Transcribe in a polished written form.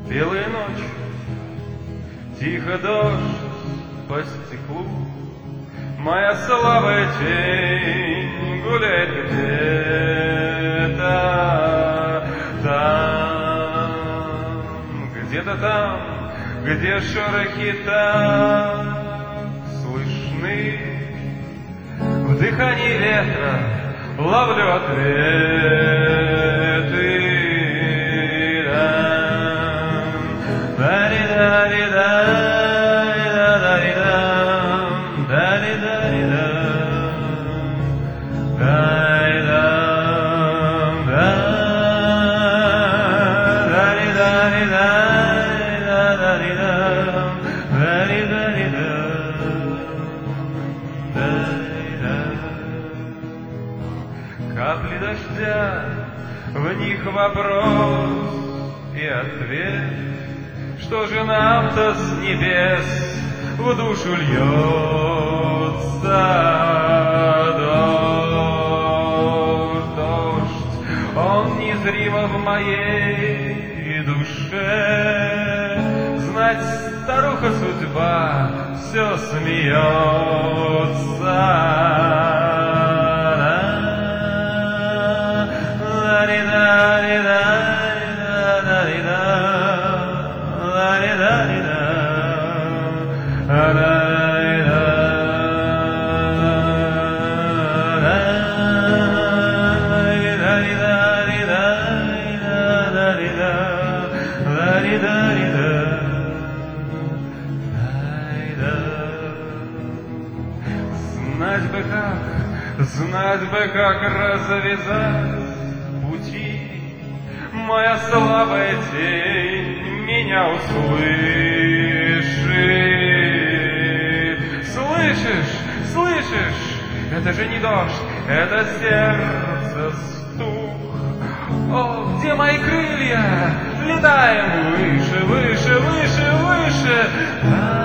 Белая ночь, тихо дождь по стеклу, моя слабая тень гуляет где-то там, где шорохи так слышны. В дыхании ветра ловлю ответы. Капли дождя, в них вопрос и ответ. Что же нам-то с небес в душу льется? Дождь, он незримо в моей душе. Знать, старуха судьба все смеется. Знать бы, как развязать пути, моя слабая тень меня услышит. Слышишь, слышишь, это же не дождь, это сердце стук. О, где мои крылья? Летаем выше, выше, выше, выше.